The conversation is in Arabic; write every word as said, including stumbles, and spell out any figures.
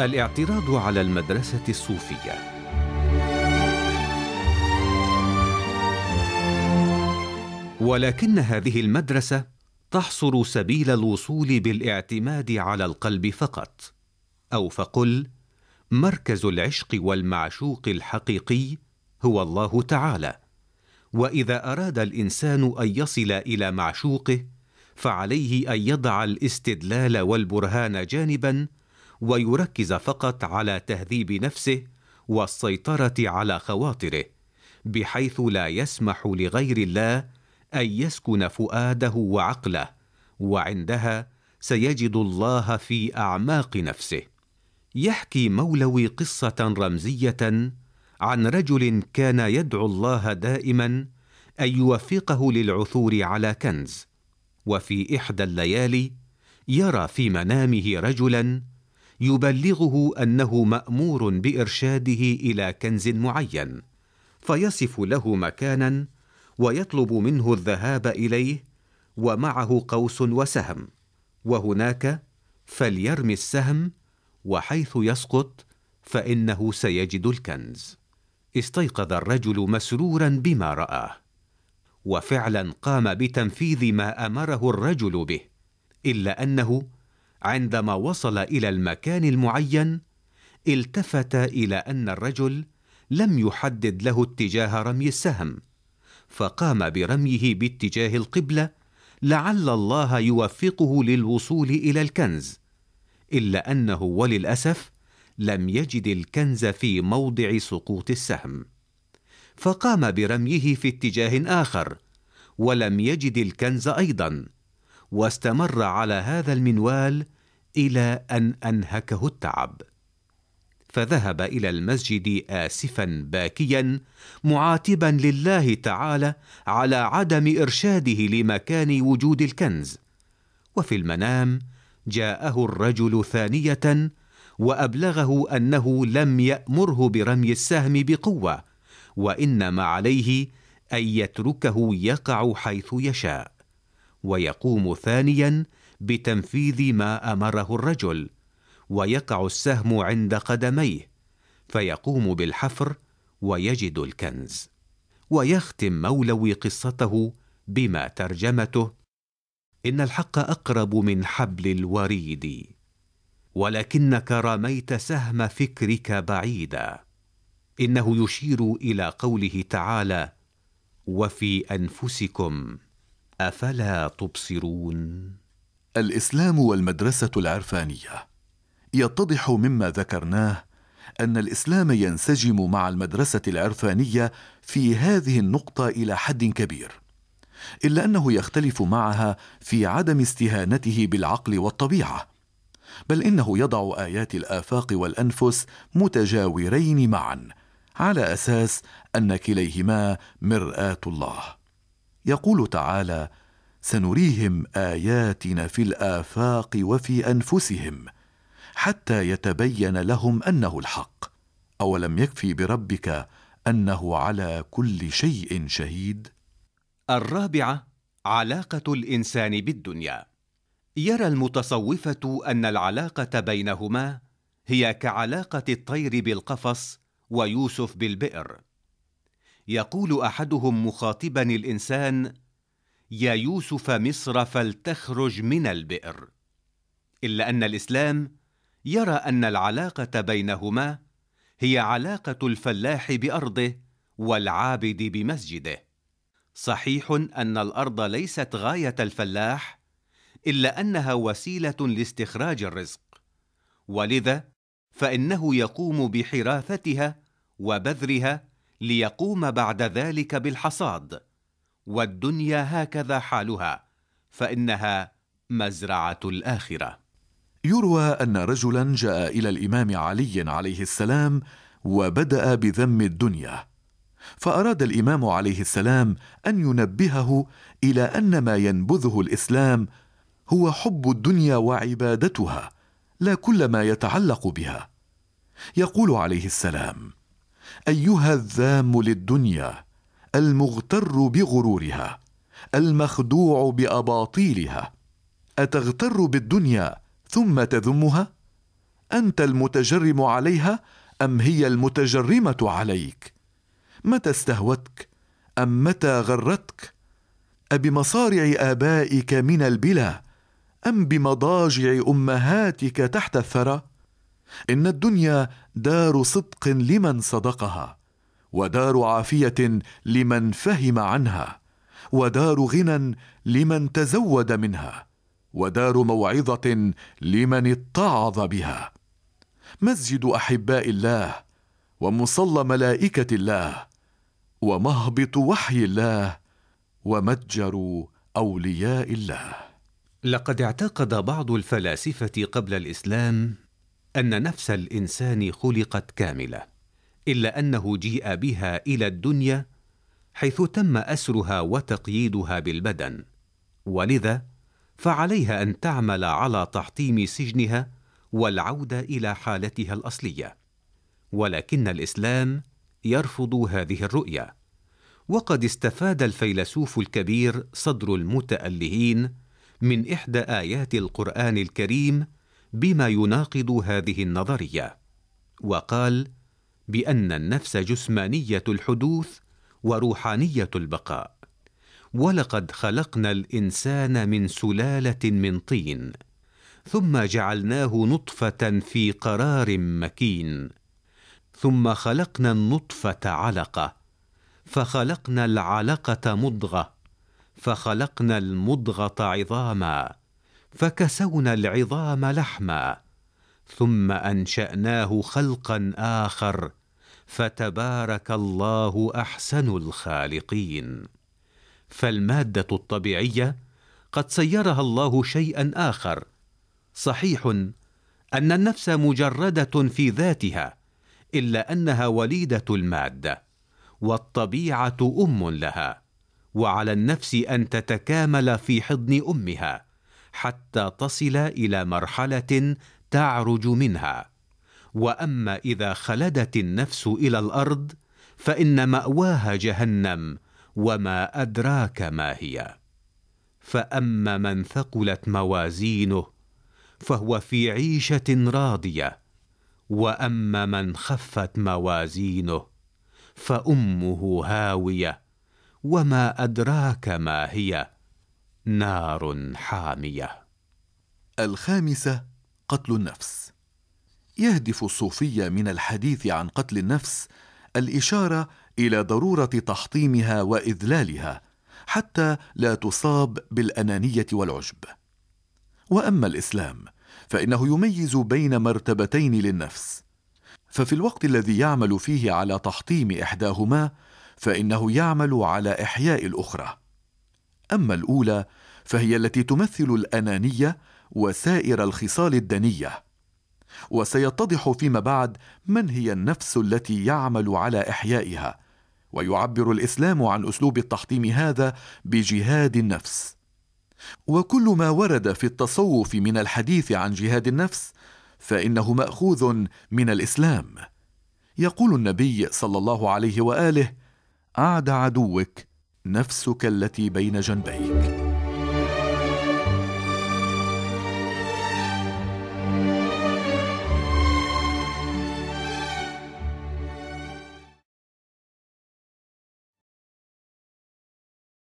الاعتراض على المدرسة الصوفية. ولكن هذه المدرسة تحصر سبيل الوصول بالاعتماد على القلب فقط، أو فقل مركز العشق والمعشوق الحقيقي هو الله تعالى. وإذا أراد الإنسان أن يصل إلى معشوقه فعليه أن يضع الاستدلال والبرهان جانبا، ويركز فقط على تهذيب نفسه والسيطرة على خواطره، بحيث لا يسمح لغير الله أن يسكن فؤاده وعقله، وعندها سيجد الله في أعماق نفسه. يحكي مولوي قصة رمزية عن رجل كان يدعو الله دائما أن يوفقه للعثور على كنز، وفي إحدى الليالي يرى في منامه رجلا يبلغه أنه مأمور بإرشاده إلى كنز معين، فيصف له مكانا ويطلب منه الذهاب إليه، ومعه قوس وسهم، وهناك فليرمي السهم، وحيث يسقط فإنه سيجد الكنز. استيقظ الرجل مسرورا بما رآه، وفعلا قام بتنفيذ ما أمره الرجل به، إلا أنه عندما وصل إلى المكان المعين التفت إلى أن الرجل لم يحدد له اتجاه رمي السهم، فقام برميه باتجاه القبلة لعل الله يوفقه للوصول إلى الكنز، إلا أنه وللأسف لم يجد الكنز في موضع سقوط السهم، فقام برميه في اتجاه آخر ولم يجد الكنز أيضا، واستمر على هذا المنوال إلى أن أنهكه التعب، فذهب إلى المسجد آسفا باكيا معاتبا لله تعالى على عدم إرشاده لمكان وجود الكنز. وفي المنام جاءه الرجل ثانية وأبلغه أنه لم يأمره برمي السهم بقوة، وإنما عليه أن يتركه يقع حيث يشاء، ويقوم ثانيا بتنفيذ ما أمره الرجل، ويقع السهم عند قدميه، فيقوم بالحفر ويجد الكنز. ويختم مولوي قصته بما ترجمته: إن الحق أقرب من حبل الوريد، ولكنك رميت سهم فكرك بعيدا. إنه يشير إلى قوله تعالى: وفي أنفسكم أفلا تبصرون. الإسلام والمدرسة العرفانية. يتضح مما ذكرناه أن الإسلام ينسجم مع المدرسة العرفانية في هذه النقطة إلى حد كبير، إلا أنه يختلف معها في عدم استهانته بالعقل والطبيعة، بل إنه يضع آيات الآفاق والأنفس متجاورين معا على أساس أن كليهما مرآة الله. يقول تعالى: سنريهم آياتنا في الآفاق وفي أنفسهم حتى يتبين لهم أنه الحق، أولم يكفي بربك أنه على كل شيء شهيد. الرابعة: علاقة الإنسان بالدنيا. يرى المتصوفة أن العلاقة بينهما هي كعلاقة الطير بالقفص ويوسف بالبئر. يقول أحدهم مخاطبا الإنسان: يا يوسف مصر فلتخرج من البئر. إلا أن الإسلام يرى أن العلاقة بينهما هي علاقة الفلاح بأرضه والعابد بمسجده. صحيح أن الأرض ليست غاية الفلاح، إلا أنها وسيلة لاستخراج الرزق، ولذا فإنه يقوم بحراثتها وبذرها ليقوم بعد ذلك بالحصاد. والدنيا هكذا حالها، فإنها مزرعة الآخرة. يروى أن رجلا جاء إلى الإمام علي عليه السلام وبدأ بذم الدنيا، فأراد الإمام عليه السلام أن ينبهه إلى أن ما ينبذه الإسلام هو حب الدنيا وعبادتها، لا كل ما يتعلق بها. يقول عليه السلام: أيها الذام للدنيا المغتر بغرورها المخدوع بأباطيلها، أتغتر بالدنيا ثم تذمها؟ أنت المتجرم عليها أم هي المتجرمة عليك؟ متى استهوتك أم متى غرتك؟ أبمصارع آبائك من البلا أم بمضاجع أمهاتك تحت الثرى؟ إن الدنيا دار صدق لمن صدقها، ودار عافية لمن فهم عنها، ودار غنى لمن تزود منها، ودار موعظة لمن اتعظ بها. مسجد أحباء الله، ومصلى ملائكة الله، ومهبط وحي الله، ومتجر أولياء الله. لقد اعتقد بعض الفلاسفة قبل الإسلام أن نفس الإنسان خلقت كاملة، إلا أنه جيء بها إلى الدنيا حيث تم أسرها وتقييدها بالبدن، ولذا فعليها أن تعمل على تحطيم سجنها والعودة إلى حالتها الأصلية. ولكن الإسلام يرفض هذه الرؤية، وقد استفاد الفيلسوف الكبير صدر المتألهين من إحدى آيات القرآن الكريم بما يناقض هذه النظرية، وقال بأن النفس جسمانية الحدوث وروحانية البقاء. ولقد خلقنا الإنسان من سلالة من طين، ثم جعلناه نطفة في قرار مكين، ثم خلقنا النطفة علقة، فخلقنا العلقة مضغة، فخلقنا المضغة عظاما، فكسونا العظام لحما، ثم أنشأناه خلقا آخر، فتبارك الله أحسن الخالقين. فالمادة الطبيعية قد صيرها الله شيئا آخر. صحيح أن النفس مجردة في ذاتها، إلا أنها وليدة المادة، والطبيعة أم لها، وعلى النفس أن تتكامل في حضن أمها حتى تصل إلى مرحلة تعرج منها. وأما إذا خلدت النفس إلى الأرض فإن مأواها جهنم، وما أدراك ما هي. فأما من ثقلت موازينه فهو في عيشة راضية، وأما من خفت موازينه فأمه هاوية، وما أدراك ما هي، نار حامية. الخامسة، قتل النفس. يهدف الصوفية من الحديث عن قتل النفس الإشارة إلى ضرورة تحطيمها وإذلالها حتى لا تصاب بالأنانية والعجب. وأما الإسلام فإنه يميز بين مرتبتين للنفس، ففي الوقت الذي يعمل فيه على تحطيم إحداهما فإنه يعمل على إحياء الأخرى. أما الأولى فهي التي تمثل الأنانية وسائر الخصال الدنية. وسيتضح فيما بعد من هي النفس التي يعمل على إحيائها، ويعبر الإسلام عن أسلوب التحطيم هذا بجهاد النفس. وكل ما ورد في التصوف من الحديث عن جهاد النفس فإنه مأخوذ من الإسلام. يقول النبي صلى الله عليه وآله: أعد عدوك نفسك التي بين جنبيك.